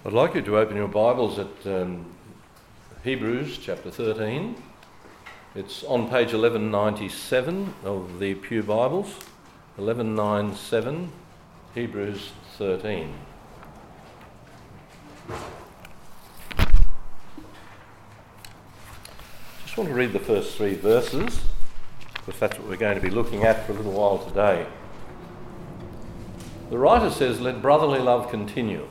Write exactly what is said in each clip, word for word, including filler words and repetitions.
I'd like you to open your Bibles at um, Hebrews chapter thirteen. It's on page eleven ninety-seven of the Pew Bibles, eleven ninety-seven, Hebrews thirteen. Just want to read the first three verses, because that's what we're going to be looking at for a little while today. The writer says, "Let brotherly love continue.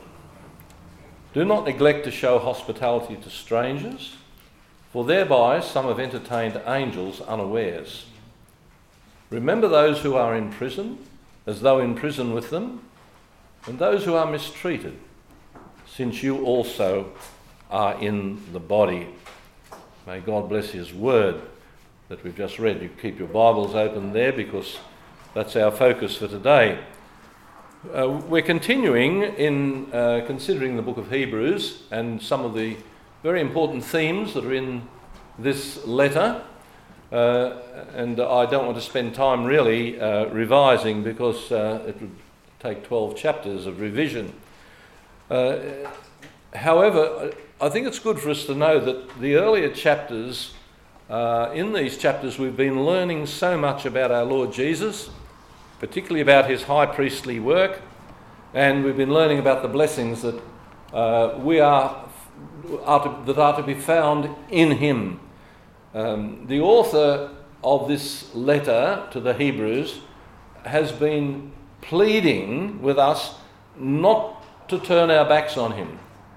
Do not neglect to show hospitality to strangers, for thereby some have entertained angels unawares. Remember those who are in prison, as though in prison with them, and those who are mistreated, since you also are in the body." May God bless his word that we've just read. You keep your Bibles open there because that's our focus for today. Uh, we're continuing in uh, considering the book of Hebrews and some of the very important themes that are in this letter. Uh, and I don't want to spend time really uh, revising because uh, it would take twelve chapters of revision. Uh, however, I think it's good for us to know that the earlier chapters, uh, in these chapters we've been learning so much about our Lord Jesus, particularly about his high priestly work, and we've been learning about the blessings that uh, we are, are to, that are to be found in him. Um, the author of this letter to the Hebrews has been pleading with us not to turn our backs on him,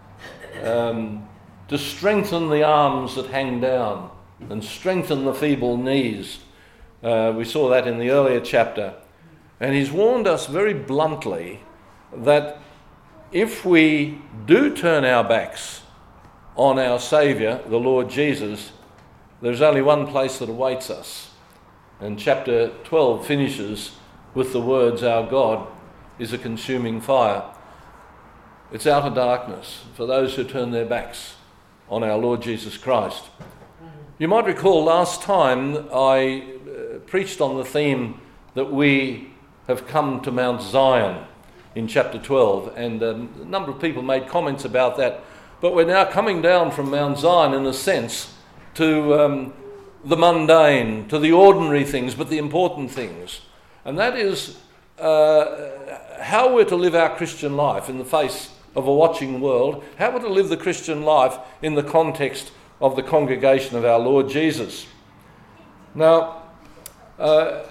um, to strengthen the arms that hang down and strengthen the feeble knees. Uh, we saw that in the earlier chapter. And he's warned us very bluntly that if we do turn our backs on our Saviour, the Lord Jesus, there's only one place that awaits us. And chapter twelve finishes with the words, "Our God is a consuming fire." It's outer darkness for those who turn their backs on our Lord Jesus Christ. You might recall last time I uh, preached on the theme that we have come to Mount Zion in chapter twelve, and um, a number of people made comments about that. But we're now coming down from Mount Zion, in a sense, to um, the mundane, to the ordinary things, but the important things. And that is uh, how we're to live our Christian life in the face of a watching world, how we're to live the Christian life in the context of the congregation of our Lord Jesus. Now, uh,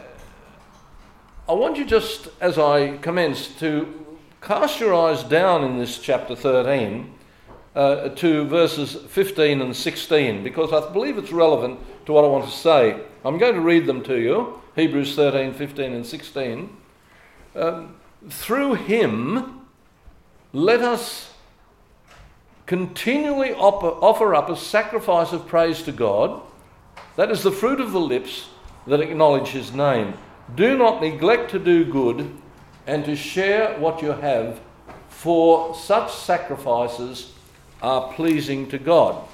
I want you just, as I commence, to cast your eyes down in this chapter thirteen uh, to verses fifteen and sixteen, because I believe it's relevant to what I want to say. I'm going to read them to you, Hebrews thirteen, fifteen and sixteen. Um, Through him, let us continually op- offer up a sacrifice of praise to God, that is the fruit of the lips that acknowledge his name. Do not neglect to do good and to share what you have, for such sacrifices are pleasing to God.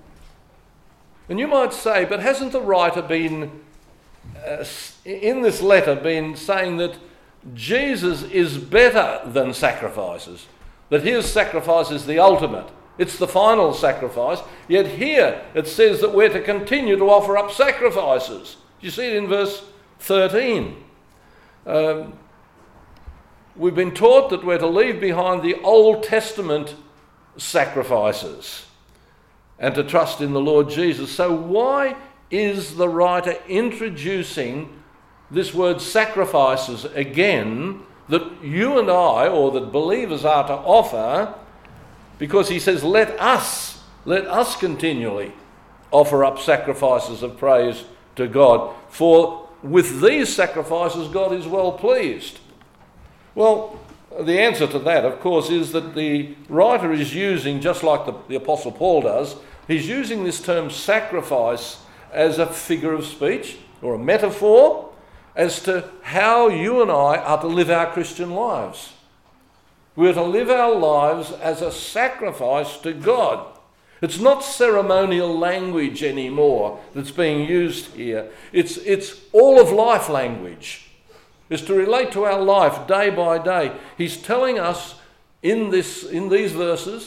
And you might say, but hasn't the writer been, uh, in this letter, been saying that Jesus is better than sacrifices? That his sacrifice is the ultimate. It's the final sacrifice. Yet here it says that we're to continue to offer up sacrifices. You see it in verse thirteen. Um, we've been taught that we're to leave behind the Old Testament sacrifices and to trust in the Lord Jesus. So why is the writer introducing this word sacrifices again, that you and I, or that believers, are to offer? Because he says, let us, let us continually offer up sacrifices of praise to God, for with these sacrifices God is well pleased. Well, the answer to that, of course, is that the writer is using, just like the, the Apostle Paul does, he's using this term sacrifice as a figure of speech or a metaphor as to how you and I are to live our Christian lives. We're to live our lives as a sacrifice to God. It's not ceremonial language anymore that's being used here. It's, it's all of life language. It's to relate to our life day by day. He's telling us in this, in these verses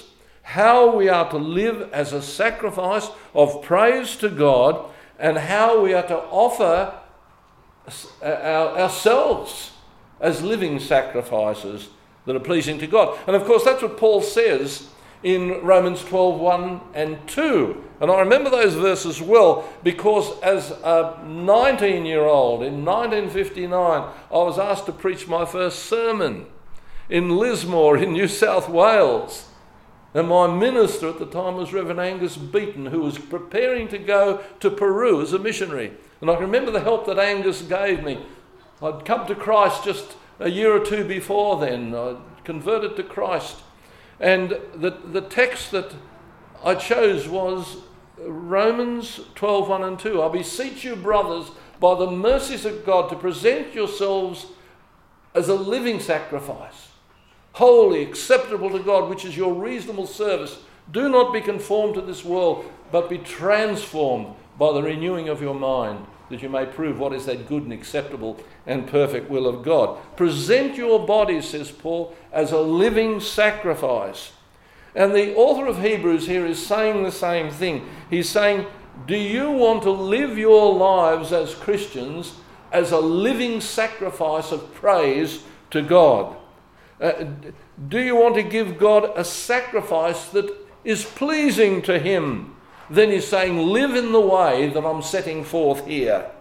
how we are to live as a sacrifice of praise to God, and how we are to offer our, ourselves as living sacrifices that are pleasing to God. And of course that's what Paul says in Romans twelve, one and two. And I remember those verses well because as a nineteen-year-old in nineteen fifty-nine, I was asked to preach my first sermon in Lismore in New South Wales. And my minister at the time was Reverend Angus Beaton, who was preparing to go to Peru as a missionary. And I can remember the help that Angus gave me. I'd come to Christ just a year or two before then. I'd converted to Christ. And the, the text that I chose was Romans twelve, one and two. I beseech you, brothers, by the mercies of God, to present yourselves as a living sacrifice, holy, acceptable to God, which is your reasonable service. Do not be conformed to this world, but be transformed by the renewing of your mind, that you may prove what is that good and acceptable and perfect will of God. Present your bodies, says Paul, as a living sacrifice. And the author of Hebrews here is saying the same thing. He's saying, do you want to live your lives as Christians as a living sacrifice of praise to God? Uh, do you want to give God a sacrifice that is pleasing to him? Then he's saying, live in the way that I'm setting forth here.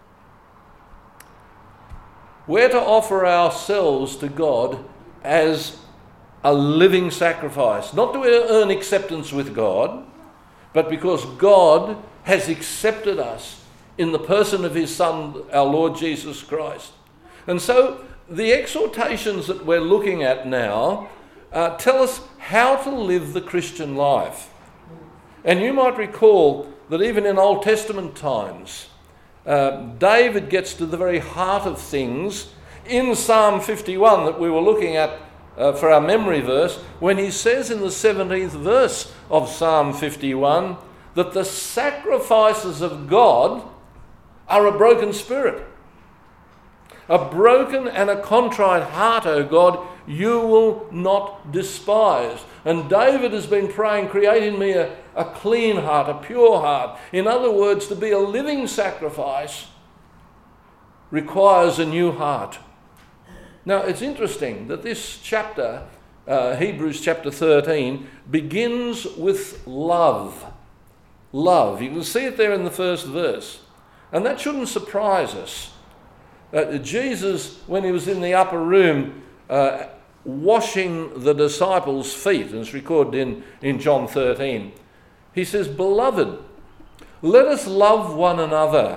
We're to offer ourselves to God as a living sacrifice, not to earn acceptance with God, but because God has accepted us in the person of his Son, our Lord Jesus Christ. And so the exhortations that we're looking at now uh, tell us how to live the Christian life. And you might recall that even in Old Testament times, uh, David gets to the very heart of things in Psalm fifty-one that we were looking at uh, for our memory verse, when he says in the seventeenth verse of Psalm fifty-one that the sacrifices of God are a broken spirit. A broken and a contrite heart, O God, you will not despise. And David has been praying, create in me a, a clean heart, a pure heart. In other words, to be a living sacrifice requires a new heart. Now, it's interesting that this chapter, uh, Hebrews chapter thirteen, begins with love. Love. You can see it there in the first verse. And that shouldn't surprise us. Uh, Jesus, when he was in the upper room, uh, washing the disciples' feet, and it's recorded in, in John thirteen, he says, beloved, let us love one another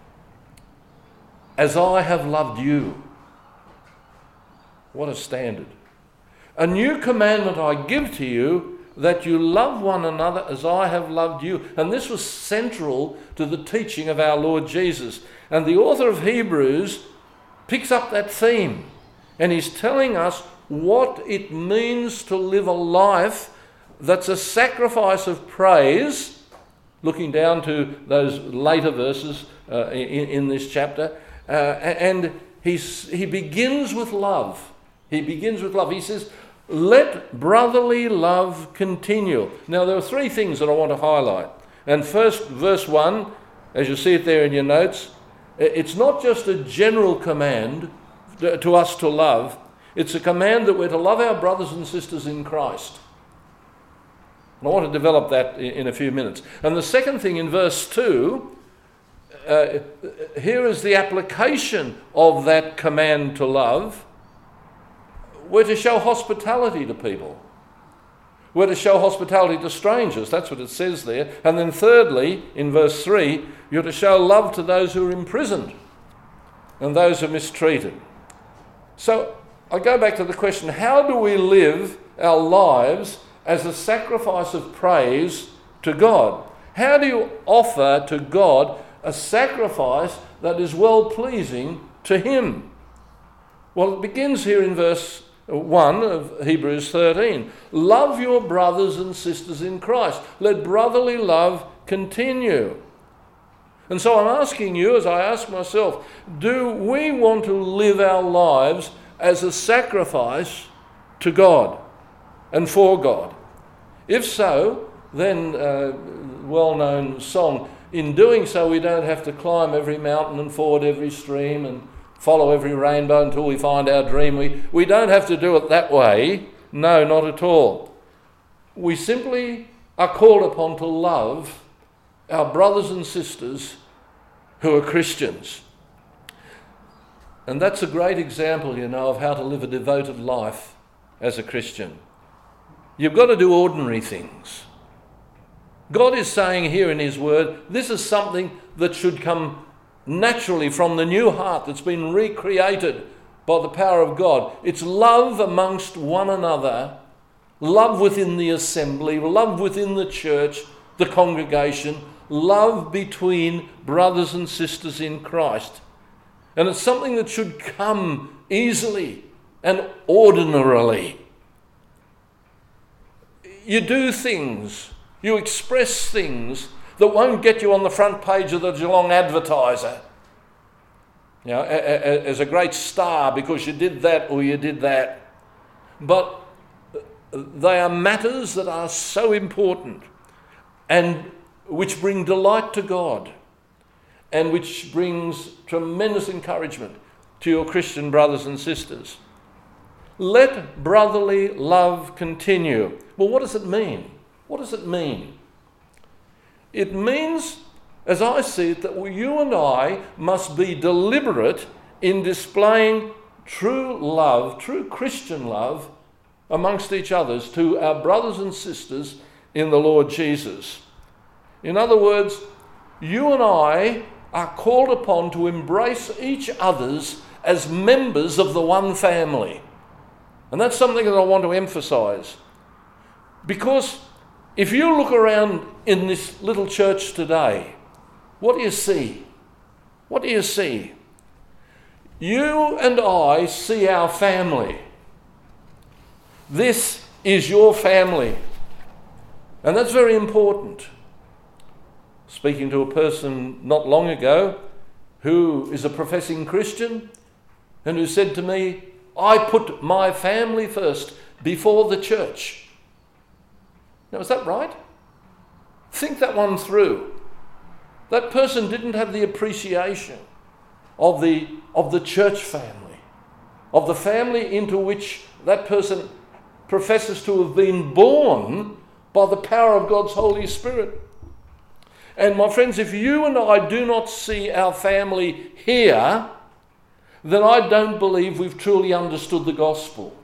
as I have loved you. What a standard. A new commandment I give to you, that you love one another as I have loved you. And this was central to the teaching of our Lord Jesus. And the author of Hebrews picks up that theme, and he's telling us what it means to live a life that's a sacrifice of praise, looking down to those later verses uh, in, in this chapter. Uh, and he's, he begins with love. He begins with love. He says, let brotherly love continue. Now, there are three things that I want to highlight. And first, verse one, as you see it there in your notes, it's not just a general command to us to love. It's a command that we're to love our brothers and sisters in Christ. And I want to develop that in a few minutes. And the second thing in verse two, uh, here is the application of that command to love. We're to show hospitality to people. We're to show hospitality to strangers. That's what it says there. And then thirdly, in verse three, you're to show love to those who are imprisoned and those who are mistreated. So I go back to the question, how do we live our lives as a sacrifice of praise to God? How do you offer to God a sacrifice that is well-pleasing to him? Well, it begins here in verse one of Hebrews thirteen. Love your brothers and sisters in Christ. Let brotherly love continue. And so I'm asking you, as I ask myself, do we want to live our lives as a sacrifice to God and for God? If so, then uh, well-known song, in doing so we don't have to climb every mountain and ford every stream and follow every rainbow until we find our dream. We, we don't have to do it that way. No, not at all. We simply are called upon to love our brothers and sisters who are Christians. And that's a great example, you know, of how to live a devoted life as a Christian. You've got to do ordinary things. God is saying here in his word, this is something that should come naturally from the new heart that's been recreated by the power of God. It's love amongst one another, love within the assembly, love within the church, the congregation, love between brothers and sisters in Christ. And it's something that should come easily and ordinarily. You do things, you express things that won't get you on the front page of the Geelong Advertiser, you know, as a great star because you did that or you did that. But they are matters that are so important and which bring delight to God and which brings tremendous encouragement to your Christian brothers and sisters. Let brotherly love continue. Well, what does it mean? What does it mean? It means, as I see it, that you and I must be deliberate in displaying true love, true Christian love, amongst each others to our brothers and sisters in the Lord Jesus. In other words, you and I are called upon to embrace each other's as members of the one family. And that's something that I want to emphasise. Because if you look around in this little church today, what do you see? What do you see? You and I see our family. This is your family. And that's very important. Speaking to a person not long ago who is a professing Christian and who said to me, I put my family first before the church. Now, is that right? Think that one through. That person didn't have the appreciation of the, of the church family, of the family into which that person professes to have been born by the power of God's Holy Spirit. And my friends, if you and I do not see our family here, then I don't believe we've truly understood the gospel.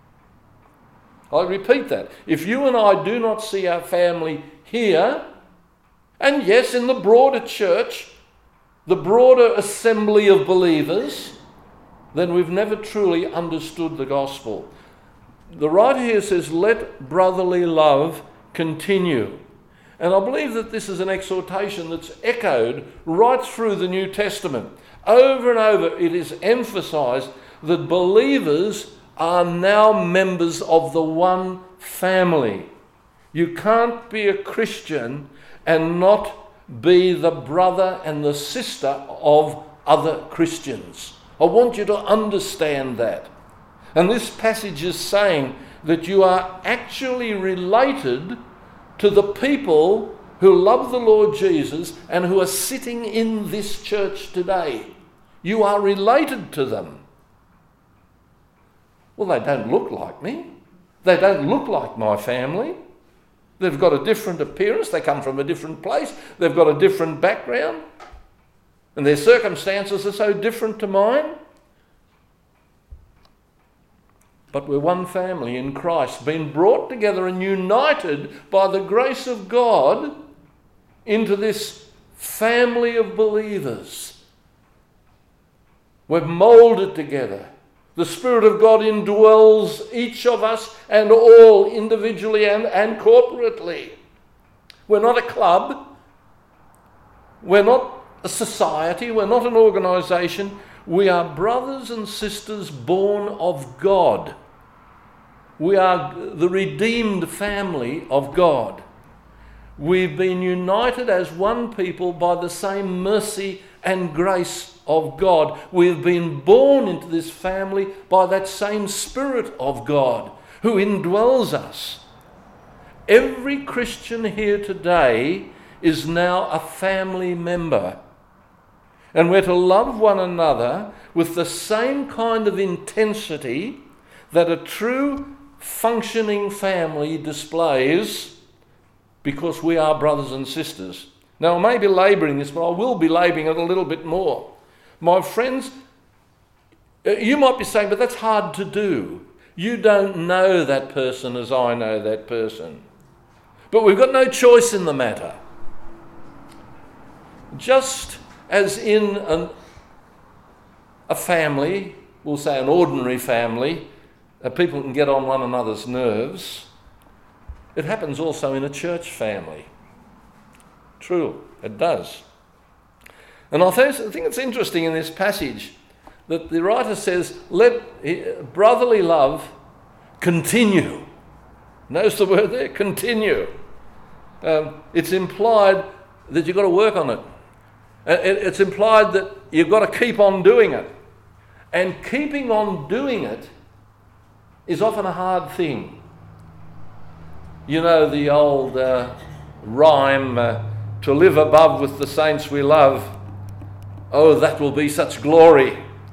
I repeat that. If you and I do not see our family here, and yes, in the broader church, the broader assembly of believers, then we've never truly understood the gospel. The writer here says, let brotherly love continue. And I believe that this is an exhortation that's echoed right through the New Testament. Over and over it is emphasised that believers are now members of the one family. You can't be a Christian and not be the brother and the sister of other Christians. I want you to understand that. And this passage is saying that you are actually related to the people who love the Lord Jesus and who are sitting in this church today. You are related to them. Well, they don't look like me. They don't look like my family. They've got a different appearance. They come from a different place. They've got a different background. And their circumstances are so different to mine. But we're one family in Christ, being brought together and united by the grace of God into this family of believers. We're moulded together. The Spirit of God indwells each of us and all individually and, and corporately. We're not a club. We're not a society. We're not an organisation. We are brothers and sisters born of God. We are the redeemed family of God. We've been united as one people by the same mercy and grace of God. We've been born into this family by that same Spirit of God who indwells us. Every Christian here today is now a family member. And we're to love one another with the same kind of intensity that a true functioning family displays, because we are brothers and sisters. Now, I may be labouring this, but I will be labouring it a little bit more. My friends, you might be saying, but that's hard to do. You don't know that person as I know that person. But we've got no choice in the matter. Just as in an, a family, we'll say an ordinary family, uh, people can get on one another's nerves, it happens also in a church family. True, it does. And I think it's interesting in this passage that the writer says, let brotherly love continue. Notice the word there, continue. Um, it's implied that you've got to work on it. It's implied that you've got to keep on doing it. And keeping on doing it is often a hard thing. You know the old uh, rhyme, uh, to live above with the saints we love, oh, that will be such glory.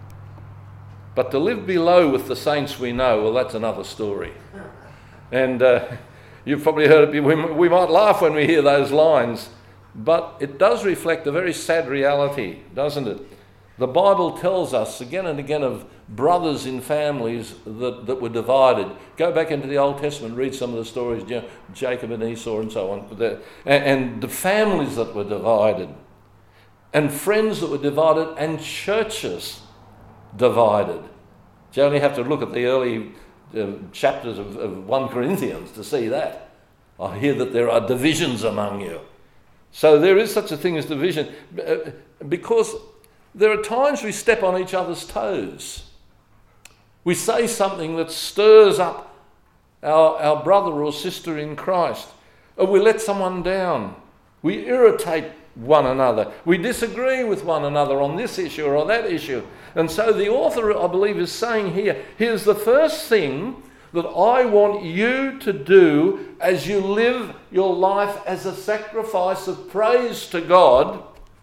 But to live below with the saints we know, well, that's another story. And uh, you've probably heard it, we, we might laugh when we hear those lines, but it does reflect a very sad reality, doesn't it? The Bible tells us again and again of brothers in families that, that were divided. Go back into the Old Testament, read some of the stories, you know, Jacob and Esau and so on, and, and the families that were divided, and friends that were divided, and churches divided. You only have to look at the early uh, chapters of, of First Corinthians to see that. I hear that there are divisions among you. So there is such a thing as division, because there are times we step on each other's toes. We say something that stirs up our, our brother or sister in Christ, or we let someone down. We irritate one another. We disagree with one another on this issue or on that issue. And so the author, I believe, is saying here, here's the first thing that I want you to do as you live your life as a sacrifice of praise to God.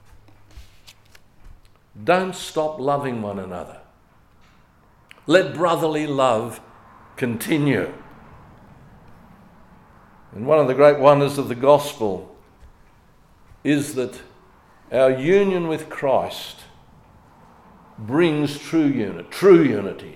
Don't stop loving one another. Let brotherly love continue. And one of the great wonders of the gospel is that our union with Christ brings true unity, true unity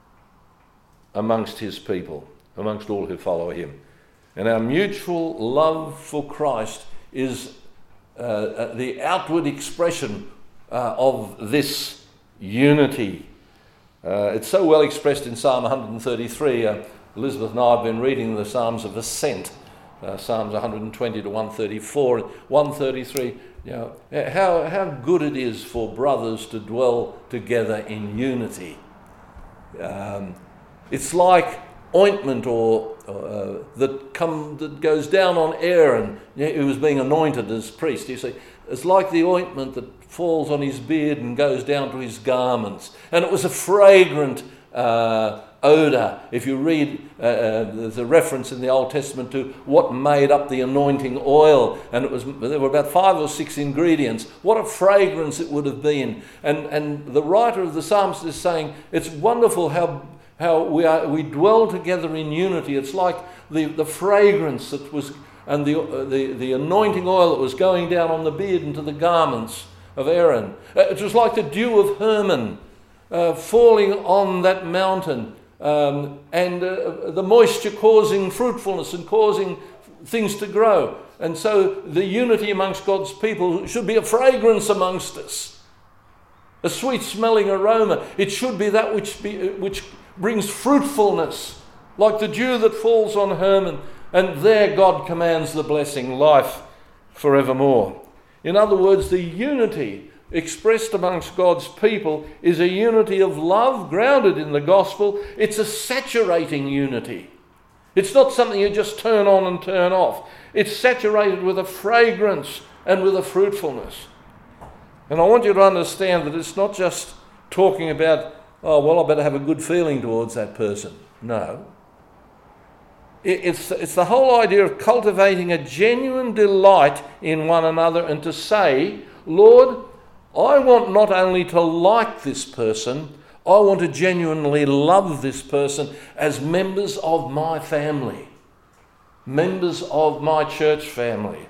amongst his people, amongst all who follow him. And our mutual love for Christ is uh, the outward expression uh, of this unity. Uh, it's so well expressed in Psalm one thirty-three. Uh, Elizabeth and I have been reading the Psalms of Ascent, uh, Psalms one twenty to one thirty-four. one thirty-three, you know, how, how good it is for brothers to dwell together in unity. Um, it's like ointment or uh, that come that goes down on Aaron, who was being anointed as priest. You see, it's like the ointment that falls on his beard and goes down to his garments, and it was a fragrant uh, odour. If you read, uh, uh, there's a reference in the Old Testament to what made up the anointing oil, and it was there were about five or six ingredients. What a fragrance it would have been! And and the writer of the Psalms is saying it's wonderful how. How we are, we dwell together in unity. It's like the, the fragrance that was, and the, uh, the the anointing oil that was going down on the beard and to the garments of Aaron. Uh, it was like the dew of Hermon uh, falling on that mountain, um, and uh, the moisture causing fruitfulness and causing things to grow. And so the unity amongst God's people should be a fragrance amongst us, a sweet-smelling aroma. It should be that which be, which brings fruitfulness, like the dew that falls on Hermon, and there God commands the blessing, life forevermore. In other words, the unity expressed amongst God's people is a unity of love grounded in the gospel. It's a saturating unity. It's not something you just turn on and turn off. It's saturated with a fragrance and with a fruitfulness. And I want you to understand that it's not just talking about, oh, well, I better have a good feeling towards that person. No. It's, it's the whole idea of cultivating a genuine delight in one another and to say, Lord, I want not only to like this person, I want to genuinely love this person as members of my family, members of my church family.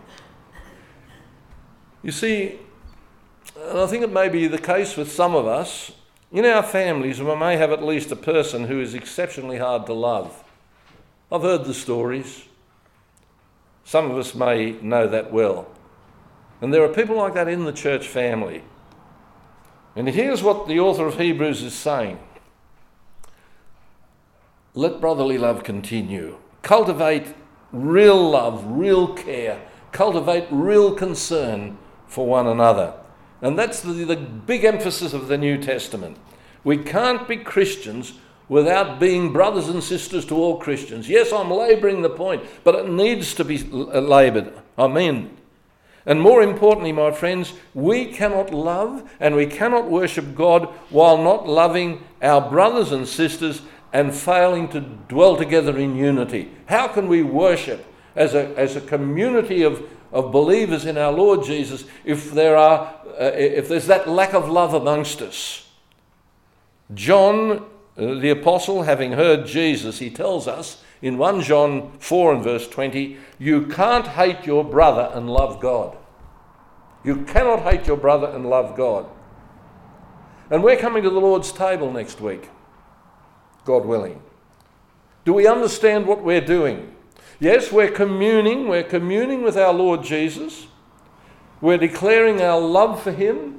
You see, and I think it may be the case with some of us, in our families we may have at least a person who is exceptionally hard to love. I've heard the stories. Some of us may know that well. And there are people like that in the church family. And here's what the author of Hebrews is saying. Let brotherly love continue. Cultivate real love, real care. Cultivate real concern for one another. And that's the, the big emphasis of the New Testament. We can't be Christians without being brothers and sisters to all Christians. Yes, I'm labouring the point, but it needs to be laboured. Amen. And more importantly, my friends, we cannot love and we cannot worship God while not loving our brothers and sisters and failing to dwell together in unity. How can we worship as a, as a community of, of believers in our Lord Jesus if there are uh, if there's that lack of love amongst us? John, uh, the apostle, having heard Jesus, he tells us in First John four and verse twenty, you can't hate your brother and love God. You cannot hate your brother and love God. And we're coming to the Lord's table next week, God willing. Do we understand what we're doing? Yes, we're communing. We're communing with our Lord Jesus. We're declaring our love for him.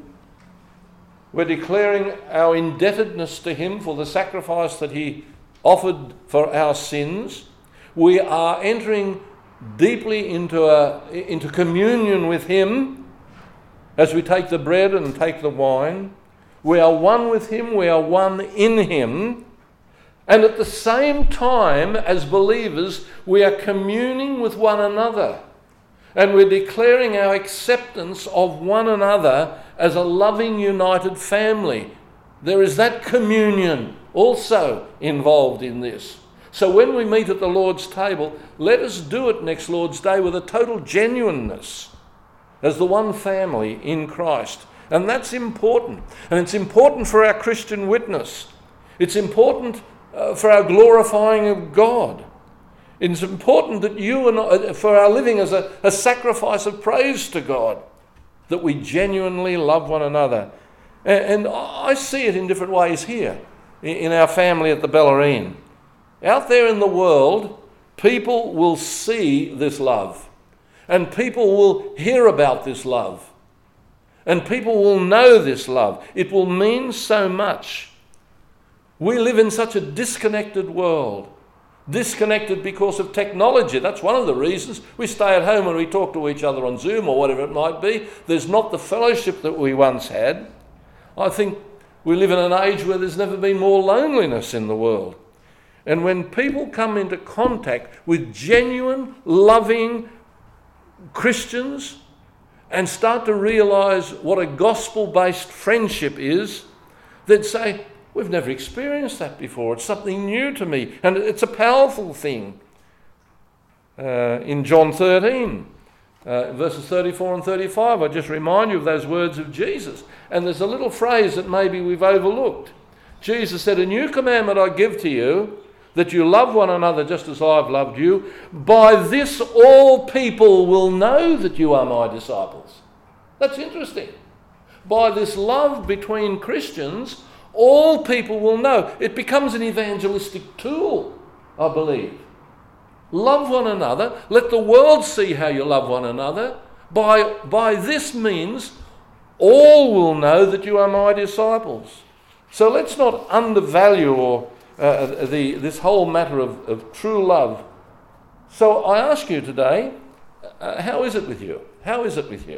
We're declaring our indebtedness to him for the sacrifice that he offered for our sins. We are entering deeply into a, into communion with him as we take the bread and take the wine. We are one with him. We are one in him. And at the same time, as believers, we are communing with one another. And we're declaring our acceptance of one another as a loving, united family. There is that communion also involved in this. So when we meet at the Lord's table, let us do it next Lord's Day with a total genuineness as the one family in Christ. And that's important. And it's important for our Christian witness. It's important uh, for our glorifying of God. It's important that you and I, for our living as a, a sacrifice of praise to God, that we genuinely love one another. And, and I see it in different ways here, in our family at the Bellarine. Out there in the world, people will see this love. And people will hear about this love. And people will know this love. It will mean so much. We live in such a disconnected world. Disconnected because of technology. That's one of the reasons we stay at home and we talk to each other on Zoom or whatever it might be. There's not the fellowship that we once had. I think we live in an age where there's never been more loneliness in the world. And when people come into contact with genuine, loving Christians and start to realise what a gospel-based friendship is, they'd say, we've never experienced that before. It's something new to me. And it's a powerful thing. Uh, in John thirteen, uh, verses thirty-four and thirty-five, I just remind you of those words of Jesus. And there's a little phrase that maybe we've overlooked. Jesus said, a new commandment I give to you, that you love one another just as I've loved you. By this all people will know that you are my disciples. That's interesting. By this love between Christians, all people will know. It becomes an evangelistic tool, I believe. Love one another. Let the world see how you love one another. By, by this means, all will know that you are my disciples. So let's not undervalue or uh, the, this whole matter of, of true love. So I ask you today, uh, how is it with you? How is it with you?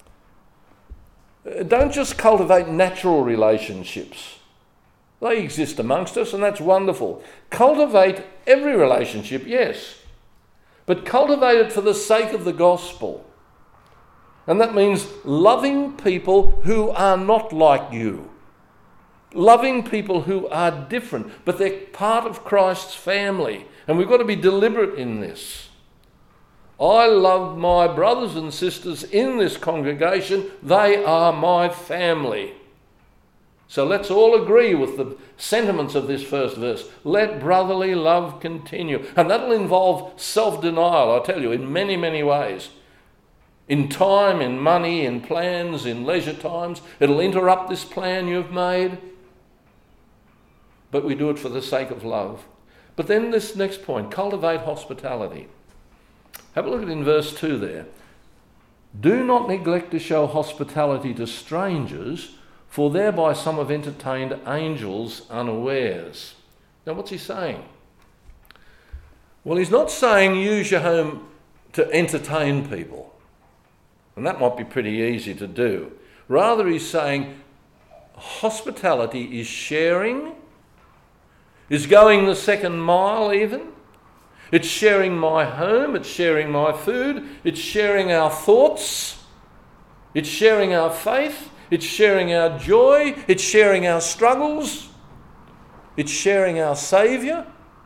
Uh, don't just cultivate natural relationships. They exist amongst us, and that's wonderful. Cultivate every relationship, yes, but cultivate it for the sake of the gospel. And that means loving people who are not like you. Loving people who are different, but they're part of Christ's family. And we've got to be deliberate in this. I love my brothers and sisters in this congregation. They are my family. So let's all agree with the sentiments of this first verse. Let brotherly love continue. And that'll involve self-denial, I tell you, in many, many ways. In time, in money, in plans, in leisure times. It'll interrupt this plan you've made. But we do it for the sake of love. But then this next point, cultivate hospitality. Have a look at it in verse two there. Do not neglect to show hospitality to strangers, for thereby some have entertained angels unawares. Now what's he saying? Well, he's not saying use your home to entertain people. And that might be pretty easy to do. Rather, he's saying hospitality is sharing, is going the second mile even. It's sharing my home, it's sharing my food, it's sharing our thoughts, it's sharing our faith, it's sharing our joy, it's sharing our struggles, it's sharing our Saviour.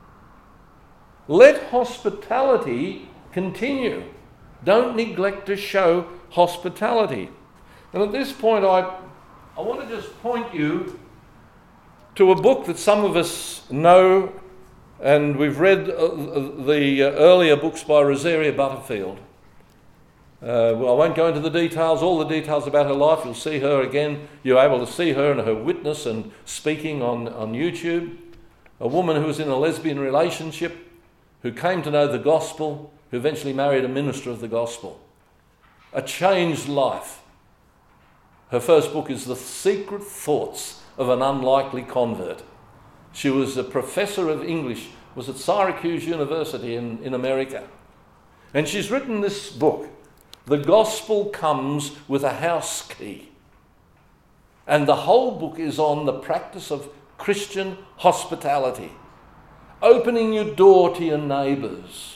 Let hospitality continue. Don't neglect to show hospitality. And at this point, I, I want to just point you to a book that some of us know, and we've read uh, the uh, earlier books by Rosaria Butterfield. Uh, well, I won't go into the details, all the details about her life. You'll see her again. You're able to see her and her witness and speaking on, on YouTube. A woman who was in a lesbian relationship, who came to know the gospel, who eventually married a minister of the gospel. A changed life. Her first book is The Secret Thoughts of an Unlikely Convert. She was a professor of English, was at Syracuse University in, in America. And she's written this book, The Gospel Comes with a House Key. And the whole book is on the practice of Christian hospitality. Opening your door to your neighbours.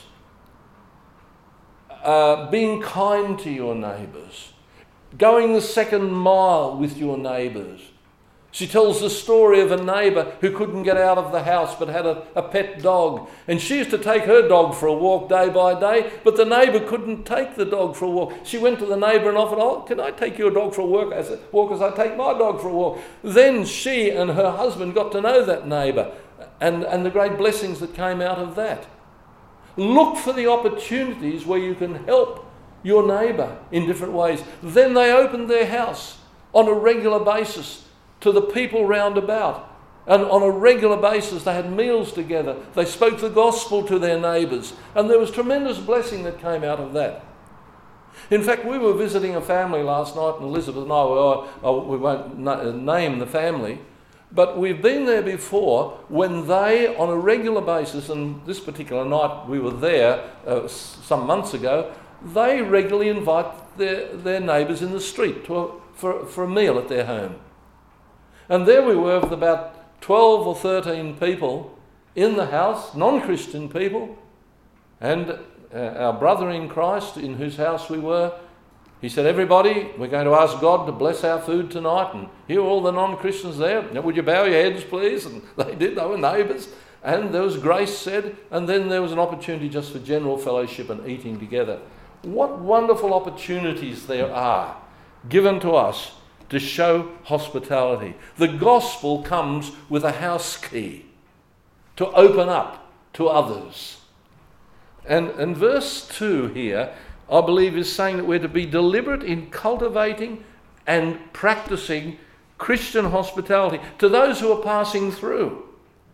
Uh, being kind to your neighbours. Going the second mile with your neighbours. She tells the story of a neighbour who couldn't get out of the house but had a, a pet dog. And she used to take her dog for a walk day by day, but the neighbour couldn't take the dog for a walk. She went to the neighbour and offered, oh, can I take your dog for a walk as, walk as I take my dog for a walk? Then she and her husband got to know that neighbour and, and the great blessings that came out of that. Look for the opportunities where you can help your neighbour in different ways. Then they opened their house on a regular basis to the people round about. And on a regular basis they had meals together. They spoke the gospel to their neighbours. And there was tremendous blessing that came out of that. In fact, we were visiting a family last night, and Elizabeth and I, were, oh, we won't name the family, but we've been there before when they, on a regular basis, and this particular night we were there uh, some months ago, they regularly invite their, their neighbours in the street to a, for, for a meal at their home. And there we were with about twelve or thirteen people in the house, non-Christian people, and uh, our brother in Christ, in whose house we were, he said, everybody, we're going to ask God to bless our food tonight, and here are all the non-Christians there. Now, would you bow your heads, please? And they did, they were neighbours. And there was grace said, and then there was an opportunity just for general fellowship and eating together. What wonderful opportunities there are given to us to show hospitality. The gospel comes with a house key to open up to others. And, and verse two here, I believe, is saying that we're to be deliberate in cultivating and practicing Christian hospitality to those who are passing through.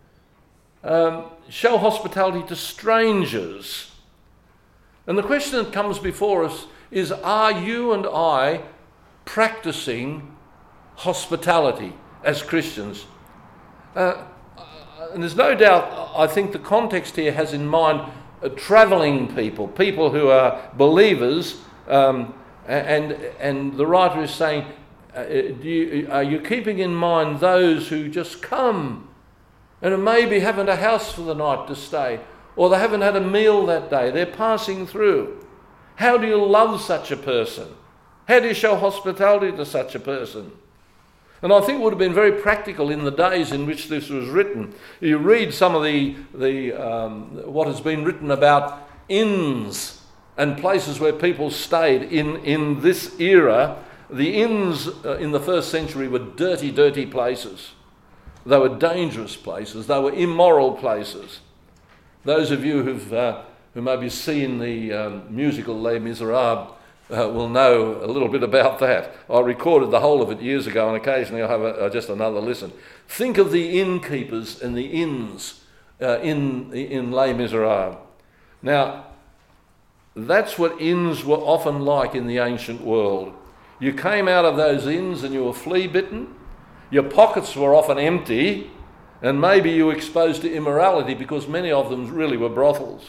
Um, show hospitality to strangers. And the question that comes before us is, are you and I practicing hospitality as Christians? Uh, and there's no doubt, I think the context here has in mind uh, travelling people, people who are believers, um, and and the writer is saying, uh, do you, are you keeping in mind those who just come and maybe haven't a house for the night to stay, or they haven't had a meal that day, they're passing through? How do you love such a person? How do you show hospitality to such a person? And I think it would have been very practical in the days in which this was written. You read some of the, the um, what has been written about inns and places where people stayed in, in this era. The inns uh, in the first century were dirty, dirty places. They were dangerous places. They were immoral places. Those of you who've uh, who maybe seen the um, musical Les Miserables uh, will know a little bit about that. I recorded the whole of it years ago, and occasionally I'll have a, uh, just another listen. Think of the innkeepers and the inns uh, in, in Les Miserables. Now, that's what inns were often like in the ancient world. You came out of those inns and you were flea-bitten. Your pockets were often empty, and maybe you were exposed to immorality because many of them really were brothels.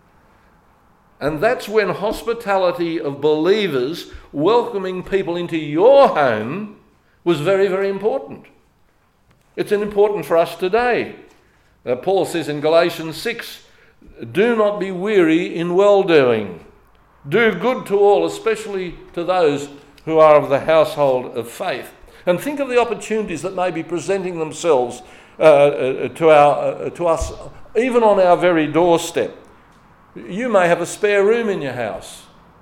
And that's when hospitality of believers welcoming people into your home was very, very important. It's important for us today. Uh, Paul says in Galatians six, do not be weary in well-doing. Do good to all, especially to those who are of the household of faith. And think of the opportunities that may be presenting themselves uh, uh, to, our, uh, to us, even on our very doorstep. You may have a spare room in your house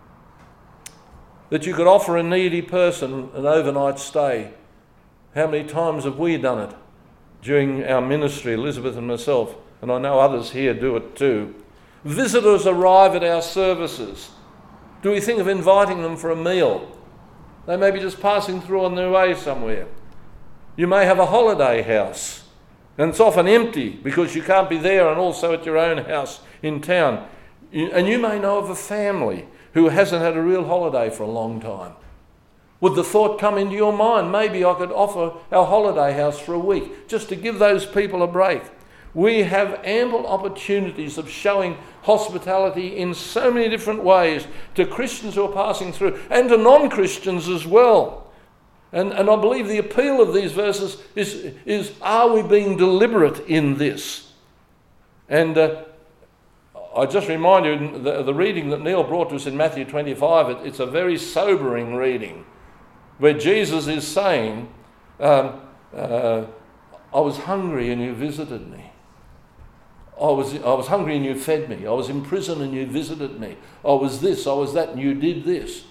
that you could offer a needy person an overnight stay. How many times have we done it during our ministry, Elizabeth and myself, and I know others here do it too. Visitors arrive at our services. Do we think of inviting them for a meal? They may be just passing through on their way somewhere. You may have a holiday house, and it's often empty because you can't be there and also at your own house in town. And you may know of a family who hasn't had a real holiday for a long time. Would the thought come into your mind, maybe I could offer our holiday house for a week, just to give those people a break? We have ample opportunities of showing hospitality in so many different ways to Christians who are passing through and to non-Christians as well. And, and I believe the appeal of these verses is, is are we being deliberate in this? And uh, I just remind you, the, the reading that Neil brought to us in Matthew twenty-five, it, it's a very sobering reading where Jesus is saying, um, uh, I was hungry and you visited me. I was, I was hungry and you fed me. I was in prison and you visited me. I was this, I was that, and you did this.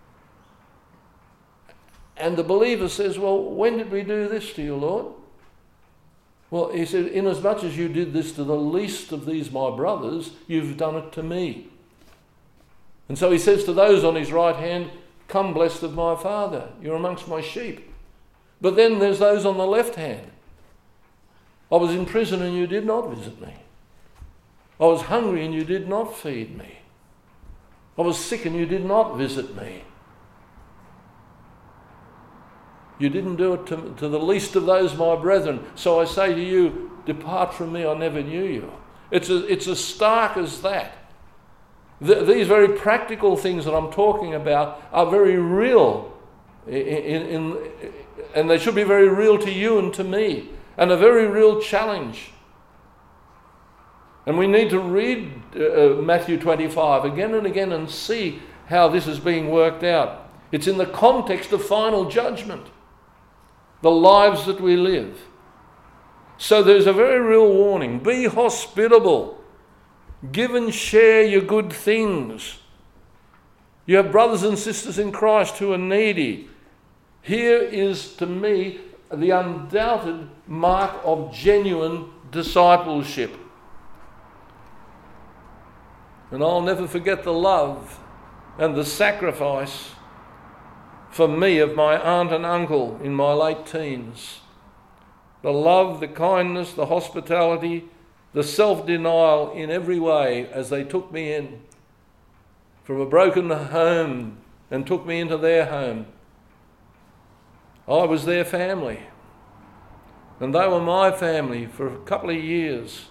And the believer says, well, when did we do this to you, Lord? Well, he said, inasmuch as you did this to the least of these my brothers, you've done it to me. And so he says to those on his right hand, come blessed of my Father, you're amongst my sheep. But then there's those on the left hand. I was in prison and you did not visit me. I was hungry and you did not feed me. I was sick and you did not visit me. You didn't do it to, to the least of those my brethren. So I say to you, depart from me, I never knew you. It's, a, it's as stark as that. The, these very practical things that I'm talking about are very real, in, in, in, and they should be very real to you and to me, and a very real challenge. And we need to read uh, Matthew twenty-five again and again and see how this is being worked out. It's in the context of final judgment, the lives that we live. So there's a very real warning. Be hospitable. Give and share your good things. You have brothers and sisters in Christ who are needy. Here is, to me, the undoubted mark of genuine discipleship. And I'll never forget the love and the sacrifice for me of my aunt and uncle in my late teens. The love, the kindness, the hospitality, the self-denial in every way as they took me in from a broken home and took me into their home. I was their family, and they were my family for a couple of years.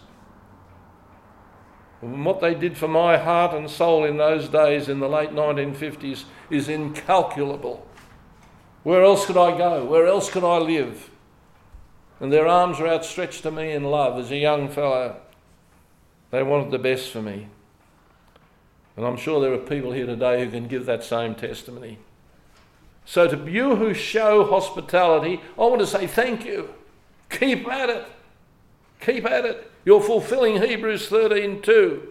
And what they did for my heart and soul in those days in the late nineteen fifties is incalculable. Where else could I go? Where else could I live? And their arms were outstretched to me in love as a young fellow. They wanted the best for me. And I'm sure there are people here today who can give that same testimony. So to you who show hospitality, I want to say thank you. Keep at it. Keep at it. You're fulfilling Hebrews thirteen two.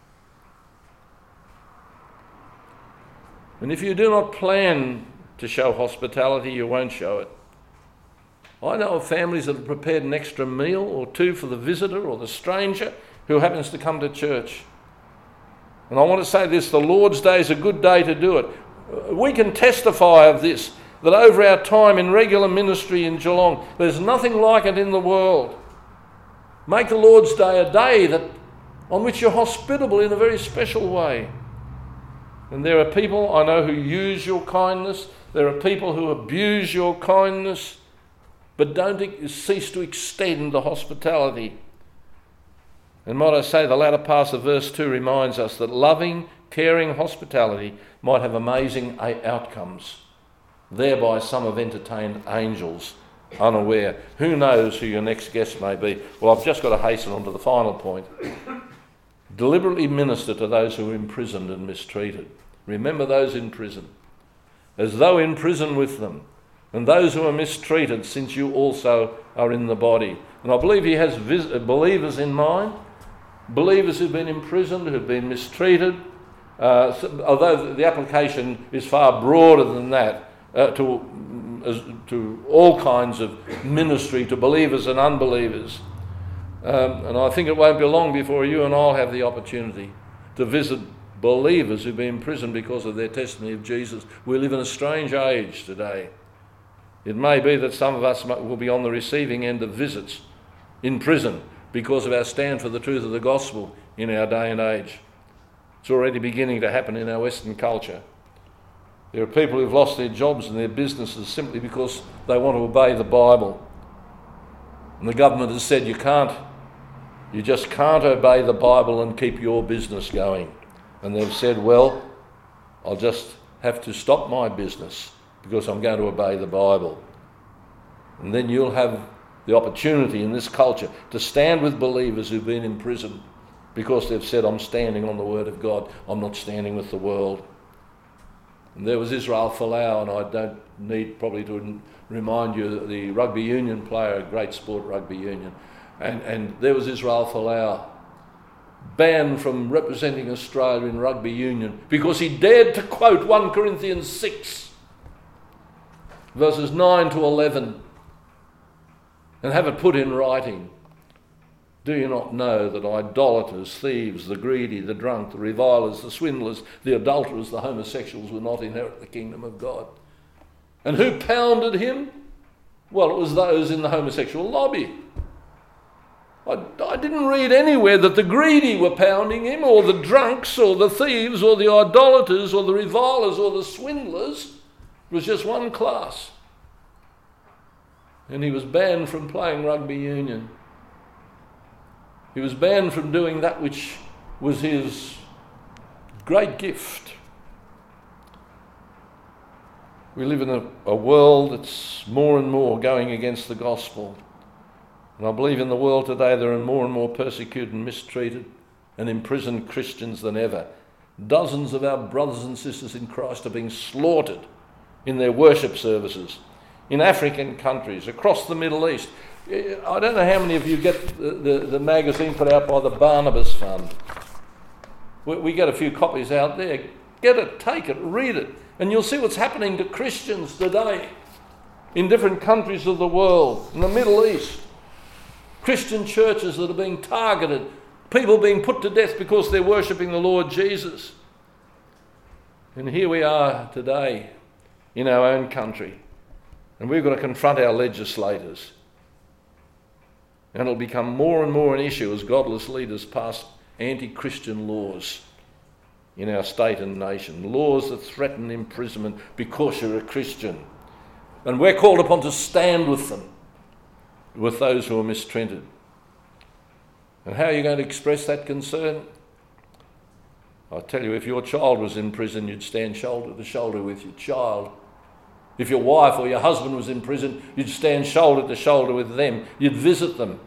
And if you do not plan to show hospitality, you won't show it. I know of families that have prepared an extra meal or two for the visitor or the stranger who happens to come to church. And I want to say this, the Lord's Day is a good day to do it. We can testify of this, that over our time in regular ministry in Geelong, there's nothing like it in the world. Make the Lord's Day a day that on which you're hospitable in a very special way. And there are people I know who use your kindness. There are people who abuse your kindness, but don't cease to extend the hospitality. And might I say, the latter part of verse two reminds us that loving, caring hospitality might have amazing outcomes. Thereby some have entertained angels unaware. Who knows who your next guest may be? Well, I've just got to hasten on to the final point. Deliberately minister to those who are imprisoned and mistreated. Remember those in prison, as though in prison with them, and those who are mistreated, since you also are in the body. And I believe he has vis- believers in mind, believers who've been imprisoned, who've been mistreated, uh, so, although the application is far broader than that, uh, to, uh, to all kinds of ministry, to believers and unbelievers. Um, and I think it won't be long before you and I'll have the opportunity to visit believers who've been in prison because of their testimony of Jesus. We live in a strange age today. It may be that some of us will be on the receiving end of visits in prison because of our stand for the truth of the gospel in our day and age. It's already beginning to happen in our Western culture. There are people who've lost their jobs and their businesses simply because they want to obey the Bible. And the government has said you can't, you just can't obey the Bible and keep your business going. And they've said, well, I'll just have to stop my business because I'm going to obey the Bible. And then you'll have the opportunity in this culture to stand with believers who've been in prison because they've said, I'm standing on the Word of God, I'm not standing with the world. And there was Israel Folau, and I don't need probably to remind you, the rugby union player, a great sport, rugby union, and, and there was Israel Folau, banned from representing Australia in rugby union because he dared to quote First Corinthians six, verses nine to eleven, and have it put in writing. Do you not know that idolaters, thieves, the greedy, the drunk, the revilers, the swindlers, the adulterers, the homosexuals will not inherit the kingdom of God? And who pounded him? Well, it was those in the homosexual lobby. I, I didn't read anywhere that the greedy were pounding him, or the drunks, or the thieves, or the idolaters, or the revilers, or the swindlers. It was just one class. And he was banned from playing rugby union. He was banned from doing that which was his great gift. We live in a, a world that's more and more going against the gospel. And I believe in the world today there are more and more persecuted and mistreated and imprisoned Christians than ever. Dozens of our brothers and sisters in Christ are being slaughtered in their worship services in African countries, across the Middle East. I don't know how many of you get the, the, the magazine put out by the Barnabas Fund. We, we get a few copies out there. Get it, take it, read it, and you'll see what's happening to Christians today in different countries of the world, in the Middle East. Christian churches that are being targeted, people being put to death because they're worshipping the Lord Jesus. And here we are today in our own country, and we've got to confront our legislators. And it'll become more and more an issue as godless leaders pass anti-Christian laws in our state and nation, laws that threaten imprisonment because you're a Christian. And we're called upon to stand with them, with those who are mistreated. And how are you going to express that concern? I tell you, if your child was in prison, you'd stand shoulder to shoulder with your child. If your wife or your husband was in prison, you'd stand shoulder to shoulder with them. You'd visit them.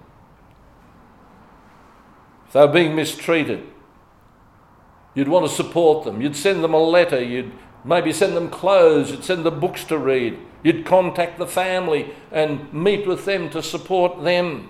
If they were being mistreated, you'd want to support them. You'd send them a letter. You'd Maybe send them clothes, you'd send them books to read. You'd contact the family and meet with them to support them.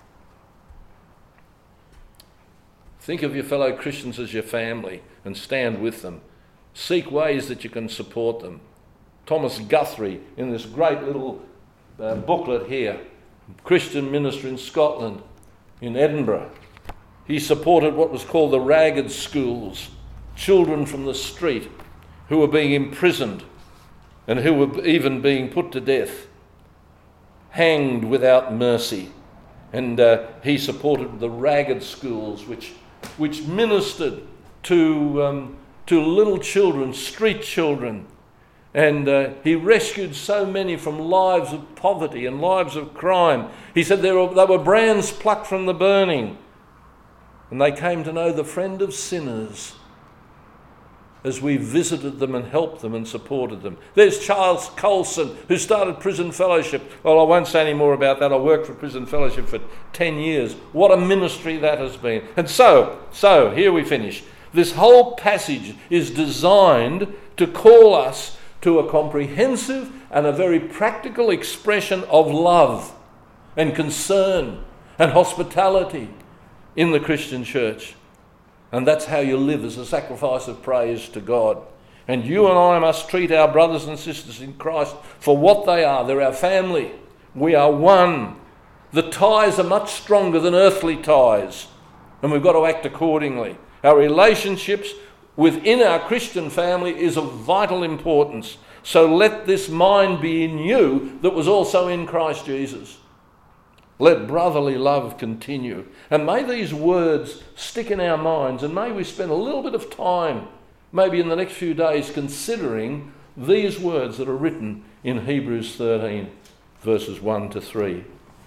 Think of your fellow Christians as your family and stand with them. Seek ways that you can support them. Thomas Guthrie, in this great little uh, booklet here, Christian minister in Scotland, in Edinburgh, he supported what was called the ragged schools, children from the street who were being imprisoned and who were even being put to death, hanged without mercy. And uh, he supported the ragged schools which, which ministered to, um, to little children, street children. And uh, he rescued so many from lives of poverty and lives of crime. He said they were, they were brands plucked from the burning. And they came to know the friend of sinners as we visited them and helped them and supported them. There's Charles Colson, who started Prison Fellowship. Well, I won't say any more about that. I worked for Prison Fellowship for ten years. What a ministry that has been. And so, so, here we finish. This whole passage is designed to call us to a comprehensive and a very practical expression of love and concern and hospitality in the Christian church. And that's how you live, as a sacrifice of praise to God. And you and I must treat our brothers and sisters in Christ for what they are. They're our family. We are one. The ties are much stronger than earthly ties, and we've got to act accordingly. Our relationships within our Christian family is of vital importance. So let this mind be in you that was also in Christ Jesus. Let brotherly love continue. And may these words stick in our minds, and may we spend a little bit of time, maybe in the next few days, considering these words that are written in Hebrews thirteen, verses one to three.